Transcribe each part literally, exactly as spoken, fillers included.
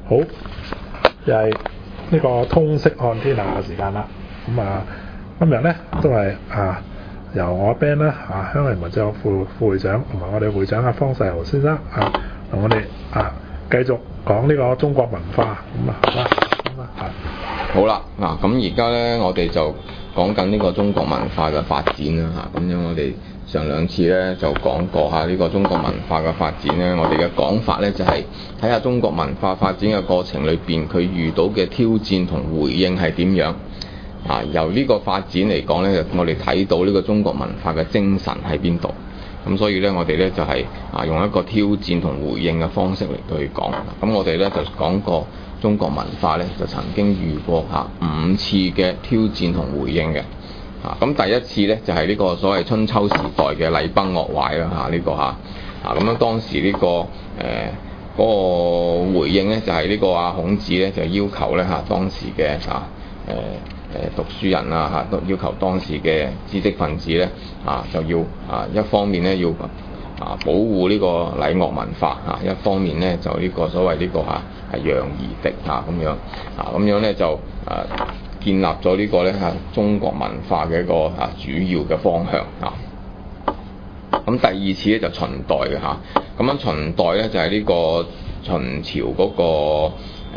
好，又係呢個通識看天下嘅時間啦。咁啊，今日咧都係啊由我 Ben 啦啊香港人文教副副會長同埋我哋會長阿方世豪先生啊，同我哋啊繼續講呢個中國文化咁啊，好啦，咁啊啊好啦，嗱咁而家咧我哋就講緊呢個中國文化嘅發展啦嚇，咁樣我哋上兩次咧就講過下呢個中國文化嘅發展咧，我哋嘅講法咧就係睇下中國文化發展嘅過程裏邊，佢遇到嘅挑戰同回應係點樣啊？由呢個發展嚟講咧，我哋睇到呢個中國文化嘅精神喺邊度。咁所以咧，我哋咧就係啊用一個挑戰同回應嘅方式嚟到去講。咁我哋咧就講過中國文化咧就曾經遇過嚇五次嘅挑戰同回應嘅。啊，咁第一次咧就係呢個所謂春秋時代嘅禮崩樂壞啦嚇，呢個嚇啊咁樣當時呢個誒嗰個回應咧就係呢個啊孔子咧就要求咧嚇當時嘅啊誒誒讀書人啊嚇都要求當時嘅知識分子咧啊就要啊一方面咧要啊保護呢個禮樂文化啊，一方面咧就呢個所謂呢個嚇係攘夷狄啊咁樣啊咁樣咧就誒。建立咗呢個咧嚇中國文化嘅一個啊主要嘅方向啊。咁第二次咧就秦代嘅嚇，咁樣秦代咧就係呢個秦朝嗰個誒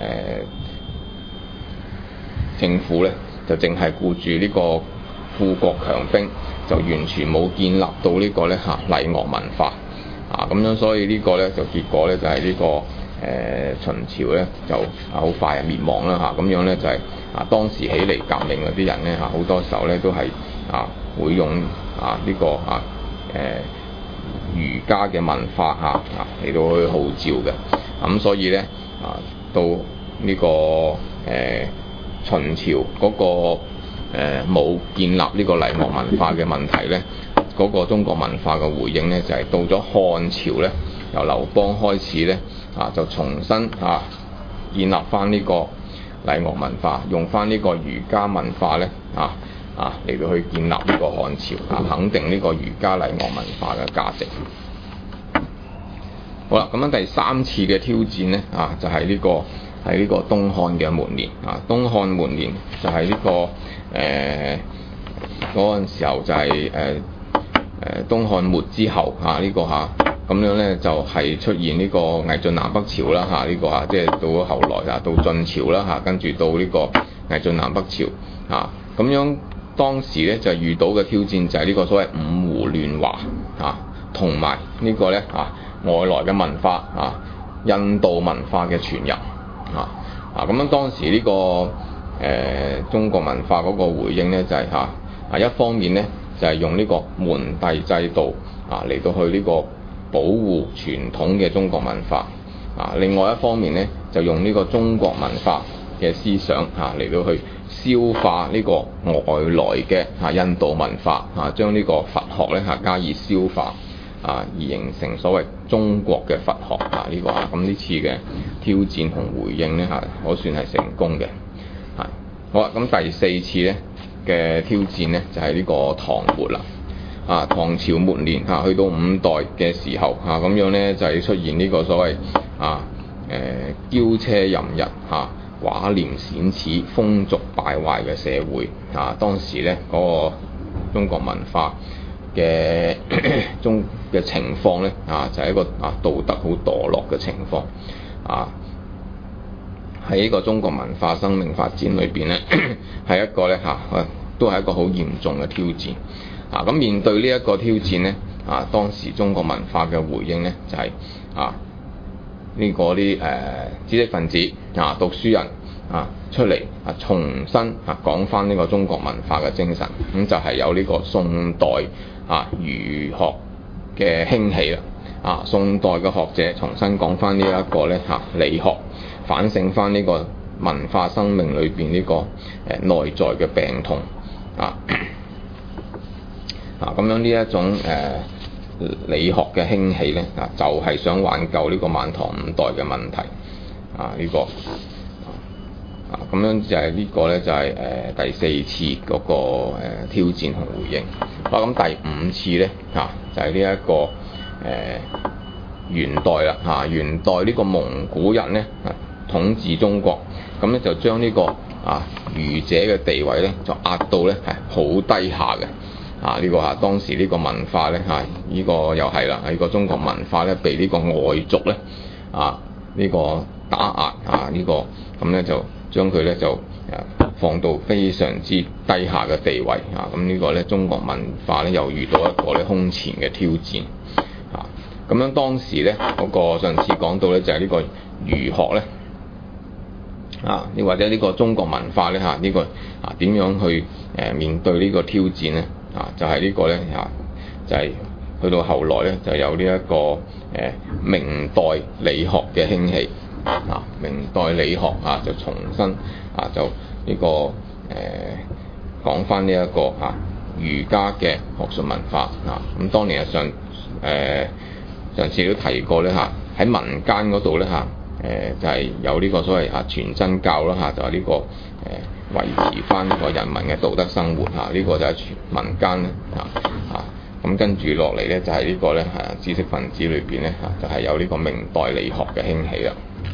政府咧就淨係顧住呢個富國強兵，就完全冇建立到呢個咧嚇禮樂文化啊。咁樣所以呢個咧就結果咧就係呢個誒秦朝咧就啊好快啊滅亡啦嚇。咁樣咧就係。啊！當時起嚟革命嗰啲人咧嚇，好多時候咧都係啊會用啊呢、這個啊誒、呃、儒家嘅文化嚇啊嚟到去號召嘅。咁、啊、所以咧啊到呢、這個誒、呃、秦朝嗰、那個冇、呃、建立呢個禮樂文化嘅問題咧，嗰、那個中國文化嘅回應咧就係、是、到咗漢朝咧，由劉邦開始咧啊就重新啊建立翻呢、這個。禮樂文化用翻呢個儒家文化咧啊啊嚟到去建立呢個漢朝啊，肯定呢個儒家禮樂文化嘅價值。好啦，咁樣第三次嘅挑戰咧啊，就係、是、呢、這個係呢個東漢嘅末年啊。東漢末年就係呢、這個誒嗰陣時候就係誒誒東漢末之後嚇呢、啊這個嚇。咁樣咧就係、是、出現呢個魏晉南北朝啦嚇，呢、這個嚇即係到咗後來啊，到晉朝啦嚇，跟住到呢個魏晉南北朝啊，咁樣當時咧就遇到嘅挑戰就係呢個所謂五胡亂華啊，同埋呢個咧啊外來嘅文化啊，印度文化嘅傳入啊啊，咁樣當時呢、這個誒、呃、中國文化嗰個回應咧就係、是、嚇啊一方面咧就係、是、用呢個門第制度啊嚟到去呢、這個。保護傳統嘅中國文化啊，另外一方面咧就用呢個中國文化嘅思想啊嚟到去消化呢個外來嘅啊印度文化啊，將呢個佛學咧嚇加以消化啊，而形成所謂中國嘅佛學啊呢、這個啊，咁呢次嘅挑戰同回應咧嚇可算係成功嘅。係好啦，咁第四次咧嘅挑戰咧就係、是、呢個唐末啦。啊，唐朝末年嚇、啊，去到五代嘅時候嚇，咁、啊、樣咧就係、是、出現呢個所謂啊誒驕奢淫逸嚇、寡廉鮮恥、風俗敗壞嘅社會啊。當時咧嗰、那個中國文化嘅中嘅情況咧啊，就係、是、一個啊道德好墮落嘅情況啊。喺呢個中國文化生命發展裏邊咧，係一個咧嚇、啊，都係一個好嚴重嘅挑戰。啊！咁面對呢一個挑戰咧，啊當時中國文化嘅回應咧就係、是、啊呢、這個啲誒、呃、知識分子啊讀書人啊出嚟啊重新啊講返呢個中國文化嘅精神，咁、嗯、就係、是、有呢個宋代啊儒學嘅興起啦。啊宋代嘅學者重新講返呢一個咧嚇理學，反省返呢個文化生命裏邊呢個誒、呃、內在嘅病痛啊。啊，咁樣呢一種誒、呃、理學嘅興起咧，啊就係、是、想挽救呢個晚唐五代嘅問題，啊呢、這個啊咁樣就係呢個咧就係、是、誒、呃、第四次嗰、那個、呃、挑戰同回應。好、啊、咁第五次咧啊就係呢一個誒、呃、元代啦嚇、啊，元代呢個蒙古人咧啊統治中國，咁咧就將呢、這個啊儒者嘅地位咧就壓到咧係好低下嘅。啊！呢、這個啊，當時呢個文化咧，嚇、啊、呢、這個又係啦，呢、這個中國文化咧，被呢個外族咧，啊呢、這個打壓啊，呢、這個咁咧就將佢咧就誒放到非常之低下嘅地位啊！咁呢個咧中國文化咧又遇到一個咧空前嘅挑戰啊！咁樣當時咧嗰、那個上次講到咧就係、是、呢個儒學咧啊，你或者呢個中國文化咧嚇呢、這個啊點樣去誒面對呢個挑戰咧？啊，就係、是、呢個咧嚇，就係、是、去到後來咧，就有呢、這、一個誒、呃、明代理學嘅興起啊，明代理學啊就重新啊就呢、這個誒、呃、講翻呢一個啊儒家嘅學術文化啊，咁當年啊上誒、呃、上次都提過咧嚇，喺民間嗰度咧嚇誒就係、是、有呢個所謂啊全真教啦嚇，就係、是、呢、這個誒。呃維持翻呢個人民嘅道德生活嚇，呢、這個就係民間咧嚇嚇，咁跟住落嚟咧就係呢個咧係知識分子裏邊咧嚇，就係、是、有呢個明代理學嘅興起啦。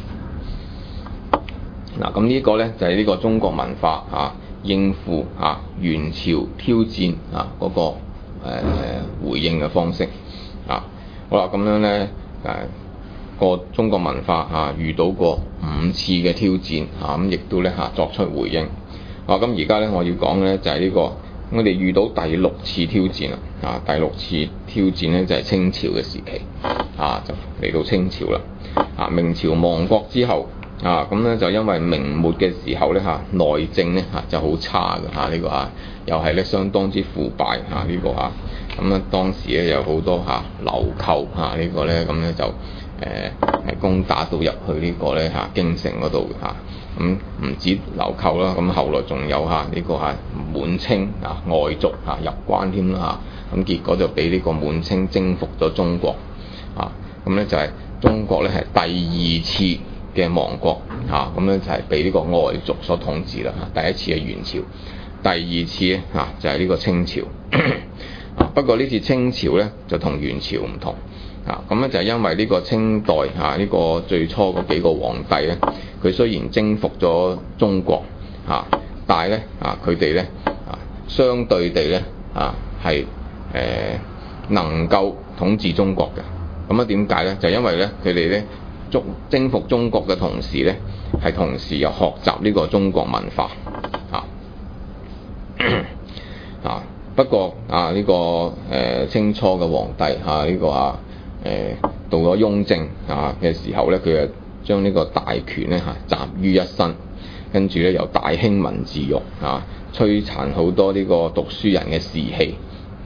嗱，咁呢個咧就係、是、呢個中國文化嚇、啊、應付嚇、啊、元朝挑戰啊嗰、那個、呃、回應嘅方式啊。好啦，咁樣咧誒。啊個中國文化嚇、啊、遇到過五次嘅挑戰嚇，咁、啊、亦都咧嚇、啊、作出回應。啊，咁而家咧我要講嘅咧就係、是、呢、這個我哋遇到第六次挑戰啦。啊，第六次挑戰咧就係、是、清朝嘅時期。啊，就嚟到清朝啦。啊，明朝亡國之後，啊咁咧就因為明末嘅時候咧嚇、啊、內政咧嚇、啊、就好差嘅嚇，呢、啊這個啊又係咧相當之腐敗嚇，呢、這個啊咁咧當時咧有好多嚇流寇嚇，啊這個、呢個咧咁咧就。誒係攻打到入去呢個咧嚇京城嗰度嚇，咁唔止流寇啦，咁後來仲有嚇呢個係滿清啊外族嚇入關添啦嚇，咁結果就俾呢個滿清征服咗中國啊，咁咧就係中國咧係第二次嘅亡國嚇，咁咧就係被呢個外族所統治啦嚇，第一次係元朝，第二次咧嚇就係呢個清朝，不過呢次清朝咧就同元朝唔同。啊，咁咧就係因為呢個清代嚇呢、啊這個最初嗰幾個皇帝咧，佢雖然征服咗中國嚇、啊，但係咧啊佢哋咧啊相對地咧啊係誒、呃、能夠統治中國嘅。咁啊點解咧？就因為咧佢哋咧征征服中國嘅同時咧，係同時又學習呢個中國文化啊啊。不過啊呢、這個誒、呃、清初嘅皇帝嚇呢、啊這個啊。誒到咗雍正啊嘅時候咧，佢就將呢個大權咧嚇集於一身，跟住咧又大興文字獄啊，摧殘好多呢個讀書人嘅士氣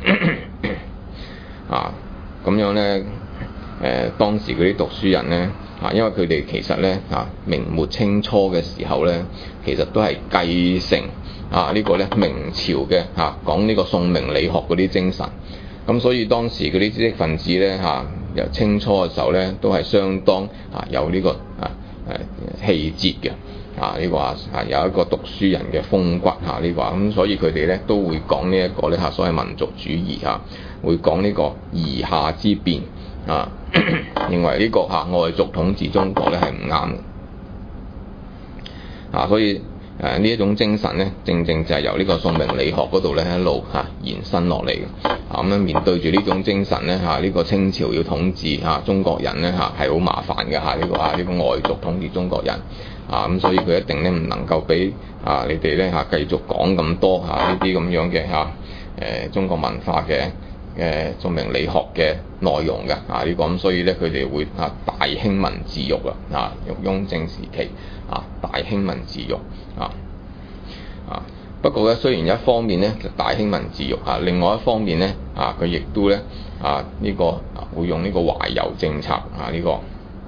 啊，咁樣咧誒、呃、當時嗰啲讀書人咧啊，因為佢哋其實咧啊明末清初嘅時候咧，其實都係繼承啊、這個、呢個咧明朝嘅嚇、啊、講呢個宋明理學嗰啲精神。咁所以當時嗰啲知識分子咧嚇，由清初嘅時候咧，都係相當啊有呢個啊誒氣節嘅啊呢個啊有一個讀書人嘅風骨嚇呢個，咁所以佢哋咧都會講呢一個咧嚇所謂民族主義嚇，會講呢個夷夏之變啊，認為呢個嚇外族統治中國咧係唔啱嘅啊，所以。誒呢一種精神咧，正正就係由呢個宋明理學嗰度咧一路嚇、啊、延伸落嚟嘅。啊咁樣面對住呢種精神咧嚇，呢、啊這個清朝要統治嚇、啊、中國人咧嚇係好麻煩嘅嚇，呢、啊這個啊呢、這個外族統治中國人啊咁，所以佢一定咧唔能夠俾啊你哋咧嚇繼續講咁多嚇呢啲咁樣嘅嚇誒中國文化嘅誒宋明理學嘅內容嘅啊呢、這個咁，所以咧佢哋會嚇大興文字獄啊啊雍正時期啊大興文字獄。啊啊！不過咧，雖然一方面咧就大興文字獄啊，另外一方面咧啊，佢亦都咧啊呢、這個啊會用呢個懷柔政策啊呢、這個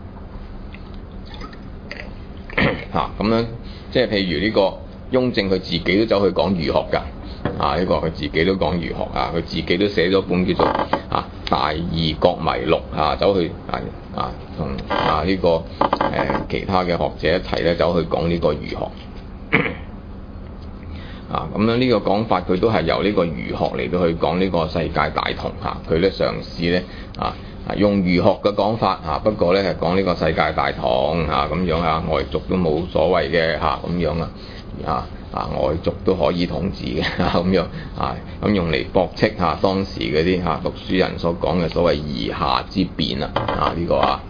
嚇咁樣，即係譬如呢個雍正佢自己都走去講儒學㗎啊！呢、這個佢自己都講儒學啊，佢自己都寫咗本叫做啊《大義覺迷錄》啊，走去啊啊同啊呢、這個誒、呃、其他嘅學者一齊咧走去講呢個儒學。 啊，咁樣呢個講法佢都係由呢個儒學嚟到去講呢個世界大同嚇，佢咧嘗試咧啊啊用儒學嘅講法嚇，不過咧係講呢個世界大同嚇咁樣啊，外族都冇所謂嘅嚇咁樣啊啊啊外族都可以統治嘅嚇咁樣啊，咁用嚟駁斥嚇當時嗰啲嚇讀書人所講嘅所謂夷夏之辯啊啊呢個啊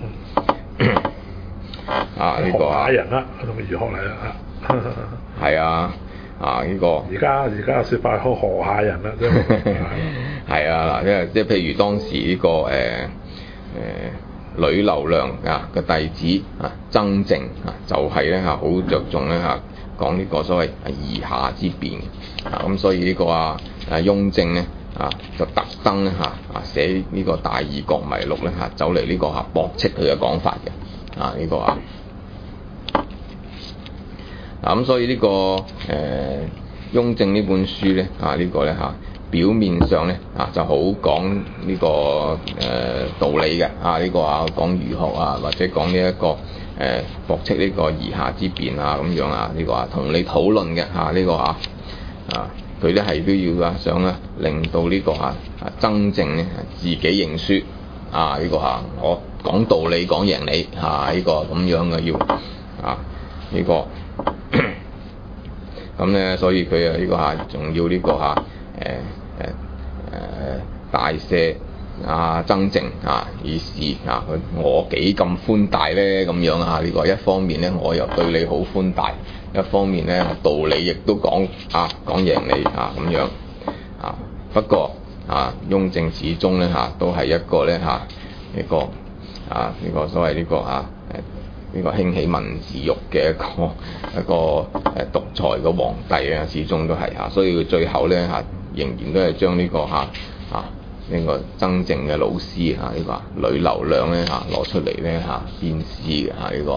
啊呢個啊學下人啦，同儒學嚟啦嚇。 係啊。啊！呢、這個而家而家嘅説法好河下人啦，即係係啊嗱，即係即係譬如當時呢、這個誒誒呂留良啊嘅弟子啊曾靜啊，就係咧嚇好着重咧嚇講呢個所謂夷夏之辯啊，咁所以呢個啊啊雍正咧啊就特登咧嚇啊寫呢個《大異國迷錄》咧嚇走嚟呢個嚇駁斥佢嘅講法嘅啊呢、這個啊。嗱咁所以呢、這個誒、呃、雍正呢本書咧啊、這個、呢個咧嚇表面上咧啊就好講呢、這個誒、呃、道理嘅啊呢、這個啊講儒學啊或者講呢一個誒駁斥呢個夷夏之辯啊咁樣啊呢、這個啊同你討論嘅嚇呢個啊啊佢咧係都要啊想咧令到呢個嚇啊曾靜咧自己認輸啊呢、這個嚇我講道理講贏你嚇呢、啊這個咁樣嘅要啊呢、這個。咁咧，所以佢啊呢個嚇仲要呢個嚇誒誒誒大赦啊曾靜啊，以示啊佢我幾咁寬大咧咁樣啊呢、這個一方面咧我又對你好寬大，一方面咧道理亦都講啊講贏你啊咁樣啊。不過啊雍正始終咧嚇都係一個咧嚇呢個啊呢、這個所謂呢、這個嚇誒。啊呢個興起文字獄嘅一個一個誒獨裁嘅皇帝啊，始終都係嚇，所以佢最後咧嚇仍然都係將呢個嚇啊呢個曾靜嘅老師嚇呢個呂留良咧嚇攞出嚟咧嚇鞭屍嘅嚇呢個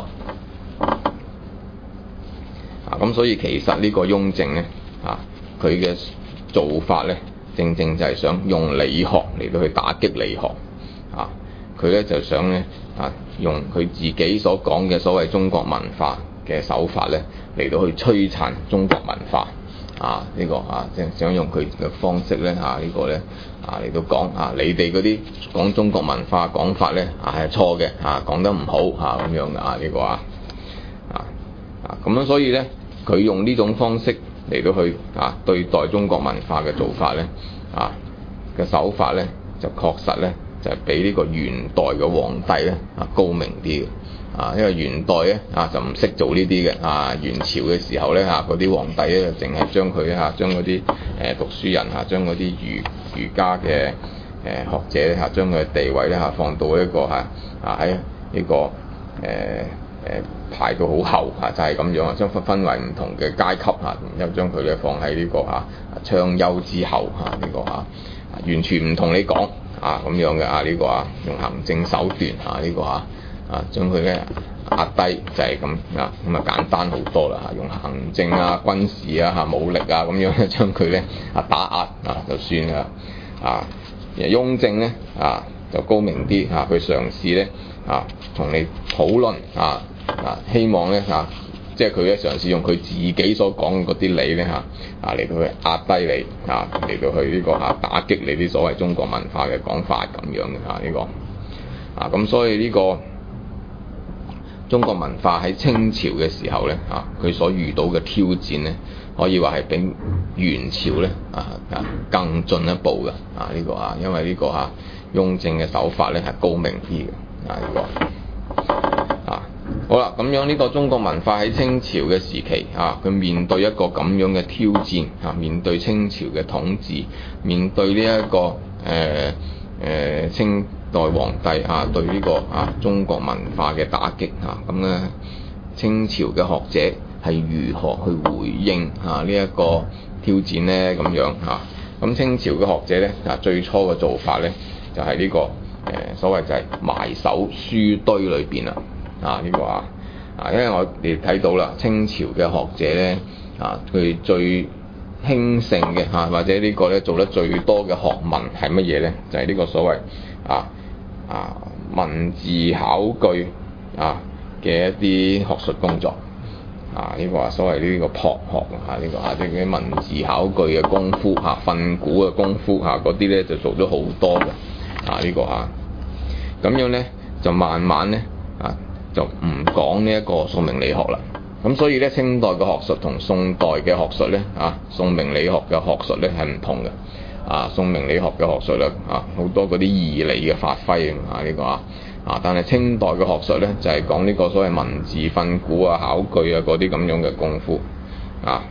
啊，咁所以其實呢個雍正咧嚇佢嘅做法咧，正正就係想用理學嚟到去打擊理學啊，佢咧就想咧。啊！用佢自己所講嘅所謂中國文化嘅手法咧，嚟到去摧殘中國文化啊！呢、這個啊，即係想用佢嘅方式咧嚇，啊這個、呢個咧啊嚟到講啊，你哋嗰啲講中國文化講法咧啊係錯嘅嚇，講得唔好嚇咁樣嘅啊呢、這個啊啊啊咁樣，所以咧佢用呢種方式嚟到去啊對待中國文化嘅做法咧啊嘅手法咧，就確實咧。就係比呢個元代嘅皇帝咧啊高明啲嘅啊，因為元代咧啊就唔識做呢啲嘅啊，元朝嘅時候咧嚇嗰啲皇帝咧就淨係將佢嚇將嗰啲誒讀書人嚇將嗰啲儒儒家嘅誒學者咧嚇將佢嘅地位咧嚇放到一個嚇啊喺呢個誒誒、呃、排到好後嚇，就係、是、咁樣啊，將分分為唔同嘅階級嚇，然後將佢咧放喺呢個嚇昌丘之後嚇呢、這個嚇完全唔同你講。啊咁樣嘅啊呢、這個啊用行政手段啊呢、這個啊啊將佢咧壓低就係咁啊咁啊簡單好多啦嚇、啊，用行政啊軍事啊嚇武力啊咁樣咧將佢咧啊打壓啊就算啦啊。雍正咧啊就高明啲嚇，佢、啊、嘗試咧啊同你討論啊啊希望咧嚇。啊即係佢咧嘗試用佢自己所講嗰啲理咧嚇啊嚟到去壓低你啊嚟到去呢個嚇打擊你啲所謂中國文化嘅講法咁樣嘅嚇呢個啊咁所以呢個中國文化喺清朝嘅時候咧啊佢所遇到嘅挑戰咧可以話係比元朝咧啊啊更進一步嘅啊呢個啊因為呢個嚇雍正嘅手法咧係高明啲嘅啊呢個。好啦，咁樣呢個中國文化喺清朝嘅時期啊，佢面對一個咁樣嘅挑戰啊，面對清朝嘅統治，面對呢、這、一個誒誒、呃呃、清代皇帝啊對呢個啊中國文化嘅打擊啊，咁咧清朝嘅學者係如何去回應啊呢一個挑戰呢？咁樣嚇，咁、啊、清朝嘅學者咧啊最初嘅做法咧就係、是、呢、這個誒、呃、所謂就係埋首書堆裏邊啦。啊！呢、這個啊，啊，因為我哋睇到啦，清朝嘅學者咧，啊，佢最興盛嘅嚇、啊，或者個呢個咧做得最多嘅學問係乜嘢咧？就係、是、呢個所謂啊啊文字考據啊嘅一啲學術工作啊呢、這個啊所謂呢個樸學啊呢、這個啊即係啲文字考據嘅功夫嚇、訓詁嘅功夫嚇嗰啲咧就做咗好多嘅啊呢、這個嚇，咁樣咧就慢慢咧啊就唔講呢一個宋明理學啦。咁所以咧清代嘅學術同宋代嘅學術咧啊宋明理學嘅學術咧係唔同嘅。啊，宋明理學嘅學術咧，啊好多嗰啲義理嘅發揮啊，呢、這個啊，啊但係清代嘅學術咧就係、是、講呢個所謂文字訓詁啊、考據啊嗰啲咁樣嘅功夫，啊，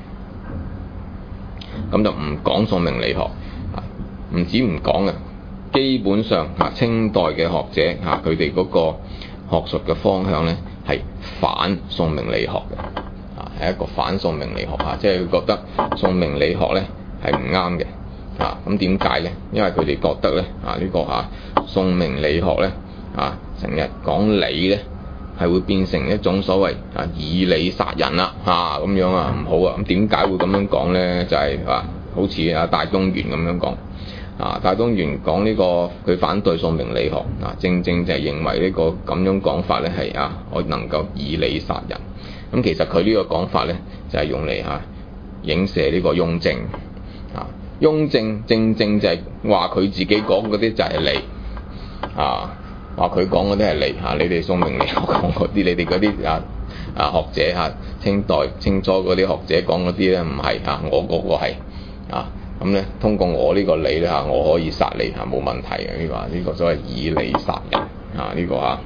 咁就唔講宋明理學，啊唔止唔講嘅，基本上啊清代嘅學者啊佢哋嗰個學術嘅方向咧係反宋明理學嘅，啊係一個反宋明理學啊，即係佢覺得宋明理學咧係唔啱嘅。啊，咁點解咧？因為佢哋覺得咧，啊呢、這個啊宋明理學咧，啊成日講理咧，係會變成一種所謂啊以理殺人啦，啊咁樣啊唔好啊。咁點解會咁樣講咧？就係、是、啊，好似啊戴東元咁樣講，啊戴東元講呢、這個佢反對宋明理學，啊正正就係認為呢個咁樣講法咧係啊我能夠以理殺人。咁、啊、其實佢呢個講法咧就係、是、用嚟嚇、啊、影射呢個雍正。雍正正正就係話佢自己講嗰啲就係理啊，話佢講嗰啲係理嚇，你哋宋明理學講嗰啲，你哋嗰啲啊啊學者嚇，清代清初嗰啲學者講嗰啲咧唔係嚇，我嗰個係啊，咁咧通過我呢個理咧嚇，我可以殺你嚇冇問題嘅，呢個呢個所謂以理殺人啊呢個啊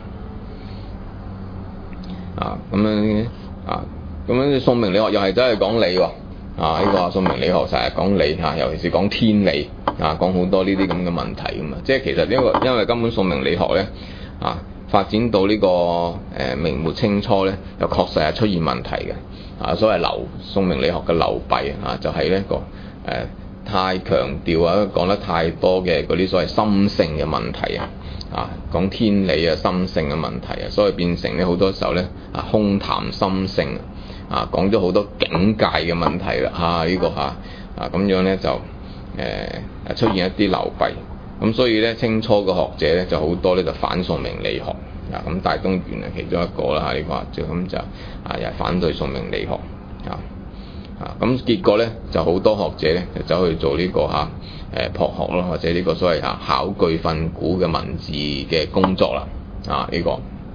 啊咁樣啊咁樣宋明理學又係真係講理喎。啊！呢、這個宋明理學成日講理嚇，尤其是講天理啊，講好多呢啲咁嘅問題咁啊。即係其實因為因為根本宋明理學咧啊，發展到呢、這個誒、呃、明末清初咧，又確實係出現問題嘅啊。所謂流宋明理學嘅流弊啊，就係、是、呢個誒、呃、太強調啊，講得太多嘅嗰啲所謂心性嘅問題啊，啊講天理啊、心性嘅問題啊，所以變成咧好多時候咧啊空談心性。啊，講咗好多境界嘅問題啦，嚇、啊、呢、這個嚇啊咁樣咧就誒、呃、出現一啲流弊，咁所以咧清初嘅學者咧就好多咧就反宋明理學，啊咁戴東元係其中一個啦嚇，呢、這個就咁就啊又係反對宋明理學，啊啊咁結果咧就好多學者咧就走去做呢、這個嚇誒樸學咯，或者呢個所謂嚇考據訓詁嘅文字嘅工作啦，啊呢、這個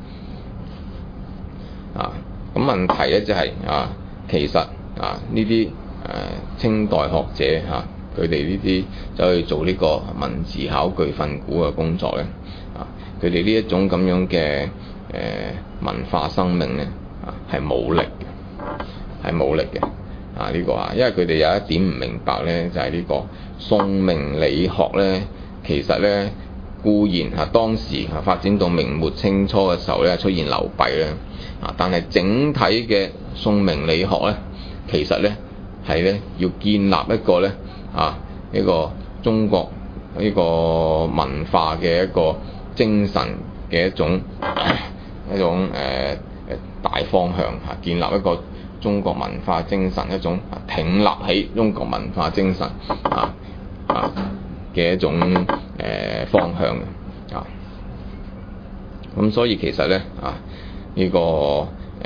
啊。咁問題咧就係、是、啊，其實啊呢啲誒清代學者嚇，佢哋呢啲走去做呢個文字考據訓詁嘅工作咧，啊佢哋呢一種咁樣嘅誒、呃、文化生命咧，啊係冇力嘅，係冇力嘅啊呢、這個啊，因為佢哋有一點唔明白咧，就係、是、呢個宋明理學咧，其實咧固然嚇、啊、當時嚇、啊、發展到明末清初嘅時候咧出現流弊咧。啊！但係整體嘅宋明理學咧，其實咧係咧要建立一個咧啊呢個中國呢個文化嘅一個精神嘅一種一種誒誒、呃、大方向嚇，建立一個中國文化精神一種挺立起中國文化精神啊啊嘅一種誒、呃、方向啊。咁所以其實咧啊〜呢、這個誒、呃、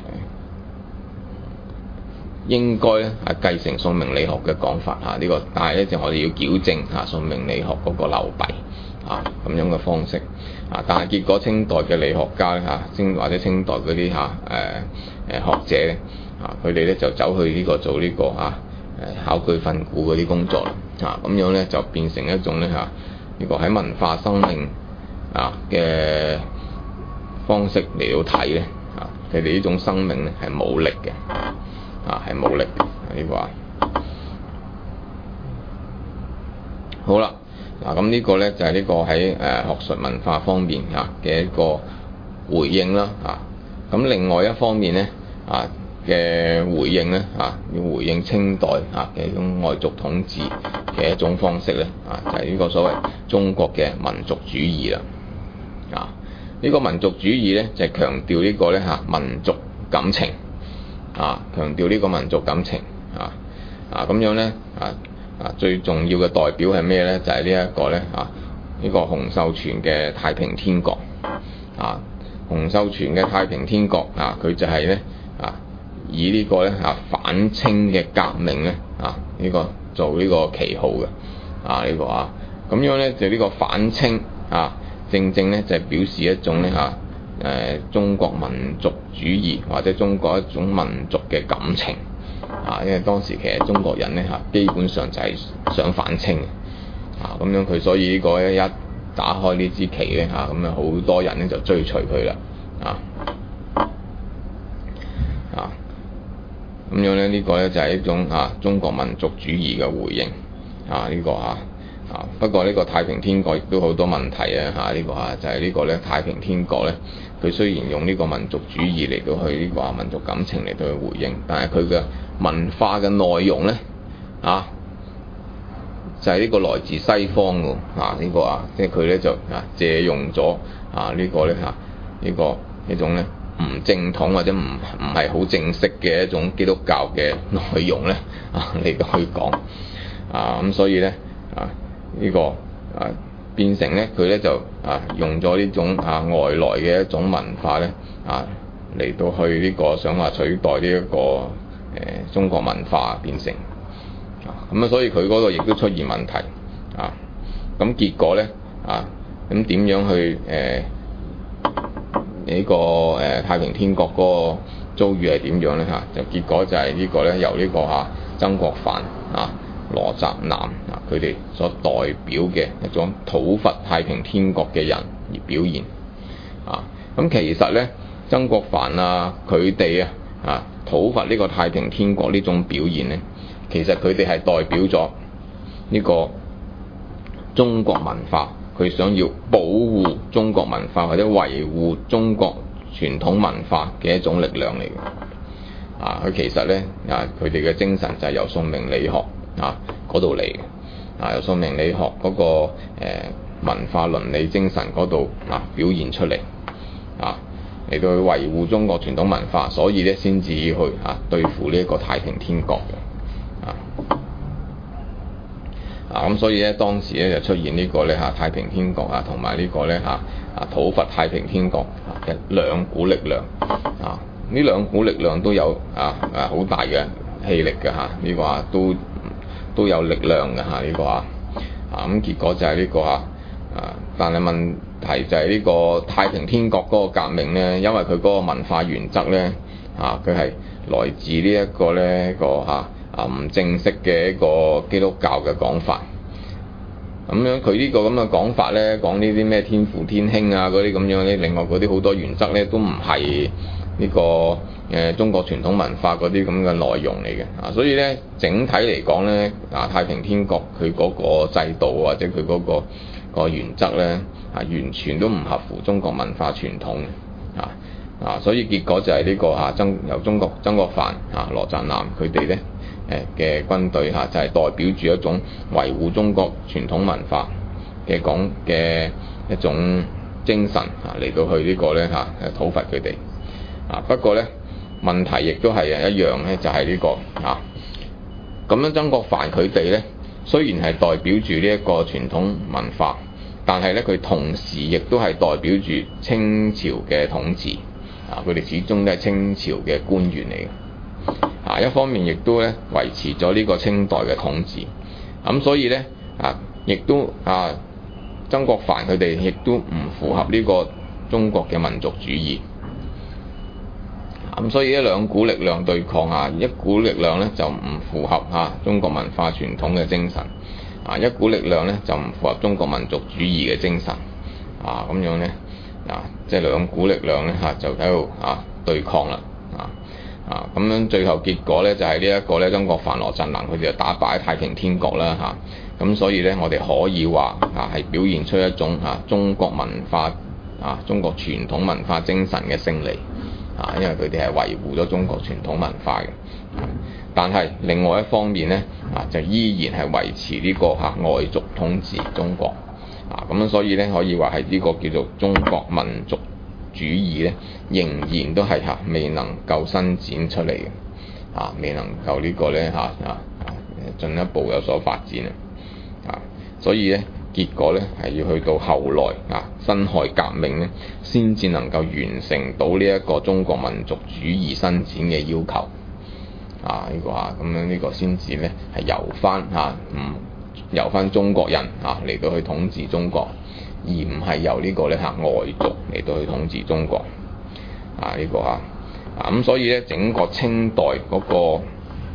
應該咧係繼承宋明理學嘅講法嚇，呢、這個但係咧就我哋要矯正嚇宋明理學嗰個流弊啊咁樣嘅方式啊，但係結果清代嘅理學家咧嚇，清或者清代嗰啲嚇誒誒學者咧啊，佢哋咧就走去呢個做呢、這個嚇誒考據訓詁嗰啲工作啦啊，咁樣咧就變成一種咧嚇呢個喺文化生命啊嘅方式嚟到睇咧，啊，佢哋呢種生命咧係冇力嘅，啊係冇力嘅呢、這個啊。好啦，嗱咁呢個咧就係、是、呢個喺誒、呃、學術文化方面嚇嘅一個回應啦，啊，咁另外一方面咧啊嘅回應咧啊，要回應清代嚇嘅一種外族統治嘅一種方式咧，啊就係、是、呢個所謂中國嘅民族主義啦，啊。呢個民族主義咧就係、是、強調呢個咧嚇民族感情啊，強調呢個民族感情啊啊咁樣咧啊啊最重要嘅代表係咩咧？就係、是、呢一個咧嚇呢個洪秀全嘅太平天國啊，洪秀全嘅太平天國啊，佢就係咧啊以呢個咧嚇反清嘅革命咧啊呢個做呢個旗號嘅啊呢個啊，咁樣咧就呢個反清啊，正正咧就係表示一種咧嚇誒中國民族主義或者中國一種民族嘅感情啊，因為當時其實中國人咧嚇基本上就係想反清嘅啊，咁樣佢所以呢個咧一打開呢支旗咧嚇，咁啊好多人咧就追隨佢啦啊啊，咁樣咧呢個咧就係一種啊中國民族主義嘅回應啊呢個啊啊，不過呢個太平天國亦都好多問題啊嚇呢個啊就係呢個咧太平天國咧，佢雖然用呢個民族主義嚟到去呢個民族感情嚟到去回應，但係佢嘅文化嘅內容咧啊就係呢個來自西方㗎啊呢個啊，即係佢咧就啊借用咗啊呢個咧嚇呢個一種咧唔正統或者唔唔係好正式嘅一種基督教嘅內容咧啊嚟到去講啊，咁所以咧啊呢個啊變成咧佢咧就啊用咗呢種啊外來嘅一種文化咧啊嚟到去呢個想話取代呢一個誒中國文化變成啊咁啊，所以佢嗰度亦都出現問題啊，咁結果咧啊咁點樣去誒呢個誒太平天國嗰個遭遇係點樣咧嚇？就結果就係呢個咧由呢個嚇曾國藩啊、羅澤南啊佢哋所代表嘅一種討伐太平天國嘅人而表現啊。咁其實咧曾國藩啊佢哋啊啊討伐呢個太平天國呢種表現咧，其實佢哋係代表咗呢個中國文化，佢想要保護中國文化或者維護中國傳統文化嘅一種力量嚟嘅。啊，佢其實咧啊，佢哋嘅精神就係由宋明理學啊嗰度嚟嘅。啊，由宋明理學嗰、那個、呃、文化倫理精神嗰度啊表現出嚟。啊，嚟到去維護中國傳統文化，所以咧先至要去啊對付呢一個太平天國嘅。啊。啊咁所以咧當時咧就出現呢個咧嚇太平天國啊同埋呢個咧嚇啊討伐太平天國嘅兩股力量啊，呢兩股力量都有啊啊好大嘅氣力嘅嚇，呢個啊都都有力量嘅嚇呢個啊啊咁結果就係呢個嚇啊，但係問題就係呢個太平天國嗰個革命咧，因為佢嗰個文化原則咧啊佢係來自呢一個咧個嚇啊唔正式嘅一個基督教嘅講法，咁樣佢呢個咁嘅講法咧，講呢啲咩天父天兄啊嗰啲咁樣咧，另外嗰啲好多原則咧都唔係呢個誒、呃、中國傳統文化嗰啲咁嘅內容嚟嘅啊，所以咧整體嚟講咧啊太平天國佢嗰個制度或者佢嗰、嗰個、嗰個原則咧啊完全都唔合乎中國文化傳統啊啊，所以結果就係呢、呢個啊曾由中國曾國藩啊羅澤南佢哋咧誒嘅軍隊嚇就係、是、代表住一種維護中國傳統文化嘅講嘅一種精神嚇嚟到去呢個咧嚇誒討伐佢哋啊。不過咧問題亦都係一樣咧，就係、是、呢、這個啊咁樣曾國藩佢哋咧雖然係代表住呢一個傳統文化，但係咧佢同時亦都係代表住清朝嘅統治啊，佢哋始終都係清朝嘅官員嚟嘅。啊，一方面亦都咧維持咗呢個清代嘅統治，咁、啊、所以咧啊，亦都啊曾國藩佢哋亦都唔符合呢個中國嘅民族主義，咁、啊、所以呢兩股力量對抗啊，一股力量咧就唔符合啊中國文化傳統嘅精神，啊一股力量咧就唔符合中國民族主義嘅精神，啊咁樣咧啊即係兩股力量咧嚇、啊、就喺度啊對抗啦，啊。啊，咁樣最後結果咧就係、是、呢一個咧曾國藩羅振南佢哋就打敗太平天國啦嚇，咁、啊、所以咧我哋可以話啊係表現出一種啊中國文化啊中國傳統文化精神嘅勝利啊，因為佢哋係維護咗中國傳統文化嘅、啊，但係另外一方面咧啊就依然係維持呢、這個嚇、啊、外族統治中國啊，咁樣所以咧可以話係呢個叫做中國民族主義咧仍然都係嚇未能夠伸展出嚟嘅，啊未能夠呢個咧嚇啊進一步有所發展啊，所以咧結果咧係要去到後來啊辛亥革命咧先至能夠完成到呢一個中國民族主義伸展嘅要求。 啊呢、這個啊咁樣呢個先至咧係由翻嚇唔由翻中國人啊嚟到去統治中國，而唔係由呢個咧嚇外族嚟到去統治中國啊呢、這個啊啊咁所以咧整個清代嗰、那個誒、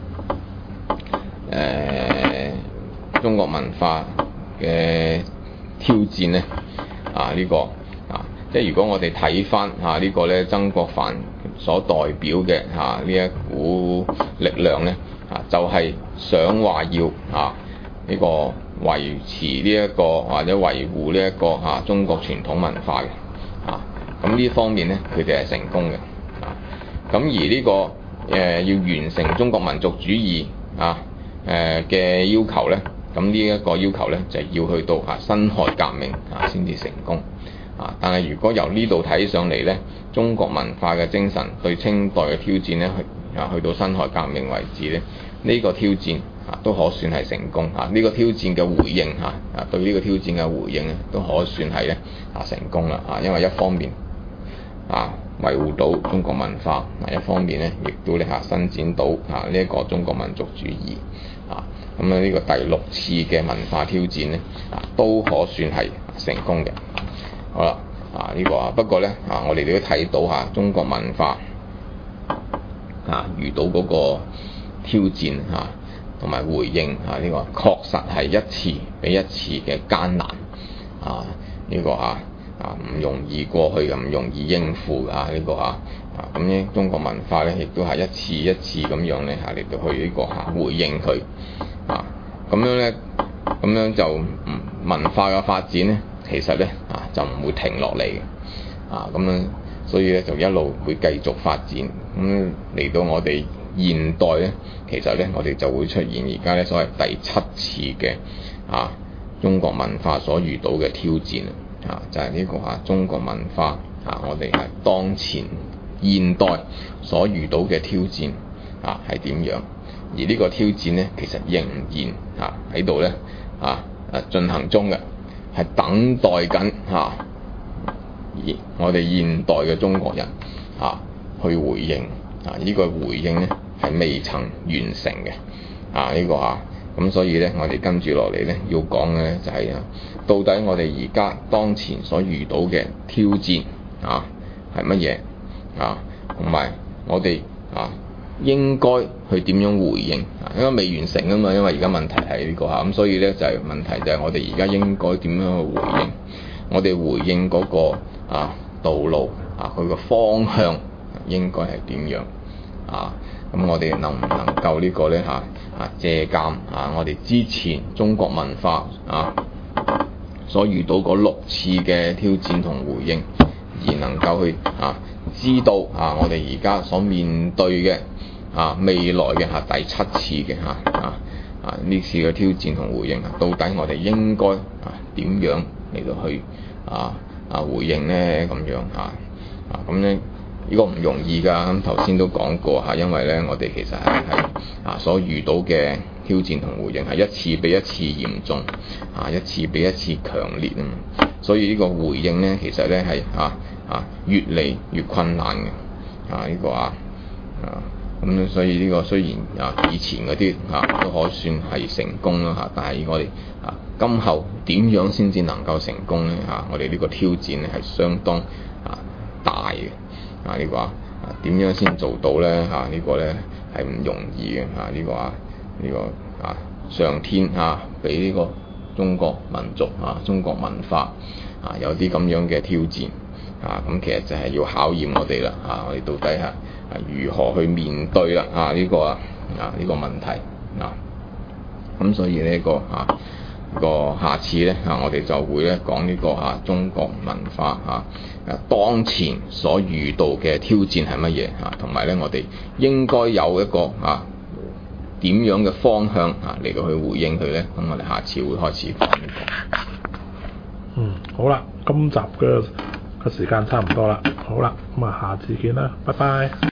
呃、中國文化嘅挑戰咧啊呢、這個啊即係如果我哋睇翻嚇呢個咧曾國藩所代表嘅嚇呢一股力量咧啊就係、是、想話要啊呢、這個維持呢、這、一個或者維護呢一個嚇、啊、中國傳統文化嘅啊咁呢方面咧佢哋係成功嘅啊咁而呢、這個誒、呃、要完成中國民族主義啊誒嘅、呃、要求咧，咁呢一個要求咧就係、是、要去到嚇辛亥革命啊先至成功啊。但係如果由呢度睇上嚟咧，中國文化嘅精神對清代嘅挑戰咧，去啊去到辛亥革命為止咧，呢、這個挑戰啊都可算係成功啊。呢、這個挑戰嘅回應嚇啊，對呢個挑戰嘅回應咧都可算係咧啊成功啦啊，因為一方面啊維護到中國文化，啊一方面咧亦都咧嚇伸展到啊呢一個中國民族主義啊。咁咧呢個第六次嘅文化挑戰咧啊都可算係成功嘅。好啦啊呢、這個啊不過咧啊我哋都睇到嚇、啊、中國文化啊遇到嗰個挑戰嚇同埋回應嚇呢、這個確實係一次比一次嘅艱難啊呢、這個嚇。啊，唔容易過去，唔容易應付啊！呢、這個嚇啊，咁咧中國文化咧，亦都係一次一次咁樣咧嚇嚟到去呢個嚇回應佢啊，咁樣咧，咁樣就嗯文化嘅發展咧，其實咧啊就唔會停落嚟嘅啊，咁樣所以咧就一路會繼續發展。咁嚟到我哋現代咧，其實咧我哋就會出現而家咧所謂第七次嘅啊中國文化所遇到嘅挑戰。啊，就係、是、呢個啊中國文化啊，我哋係當前現代所遇到嘅挑戰啊，係點樣？而呢個挑戰咧，其實仍然啊喺度咧啊啊進行中嘅，係等待緊啊，而我哋現代嘅中國人啊去回應啊，呢、這個回應咧係未曾完成嘅啊，呢、這個啊。咁所以咧，我哋跟住落嚟咧，要講嘅咧就係啊，到底我哋而家當前所遇到嘅挑戰啊係乜嘢啊？同埋我哋啊應該去點樣回應啊？因為未完成啊嘛，因為而家問題係呢個嚇，咁所以咧就係問題就係我哋而家應該點樣去回應？我哋回應嗰個啊道路啊，佢個方向應該係點樣啊？咁我哋能唔能夠呢個咧嚇啊借鑑啊我哋之前中國文化啊所遇到嗰六次嘅挑戰同回應，而能夠去啊知道啊我哋而家所面對嘅啊未來嘅嚇、啊、第七次嘅嚇啊啊呢次嘅挑戰同回應啊，到底我哋應該啊點樣嚟到去啊啊回應咧咁樣啊啊咁咧？呢個唔容易㗎，咁頭先都講過嚇，因為咧我哋其實係係啊所遇到嘅挑戰同回應係一次比一次嚴重，啊一次比一次強烈啊，所以呢個回應咧其實咧係啊啊越嚟越困難嘅，啊呢個啊啊咁所以呢個雖然啊以前嗰啲啊都可算係成功啦嚇，但係我哋啊今後點樣先至能夠成功咧嚇？我哋呢個挑戰咧係相當啊大嘅。啊！呢、這個啊點樣先做到咧？嚇、啊這個、呢個咧係唔容易嘅嚇。呢、這個啊呢、這個啊上天啊俾呢個中國民族啊中國文化啊有啲咁樣嘅挑戰啊，咁其實就係要考驗我哋啦嚇。我哋到底係啊如何去面對啦啊呢、這個啊啊呢、這個問題啊。咁所以呢、這個啊。個下次咧嚇，我哋就會咧講呢個嚇中國文化嚇誒當前所遇到嘅挑戰係乜嘢嚇，同埋咧我哋應該有一個嚇點樣嘅方向嚇嚟到去回應佢咧。咁我哋下次會開始講呢個。 嗯，好啦，今集嘅個時間差唔多啦，好啦，咁啊下次見啦，拜拜。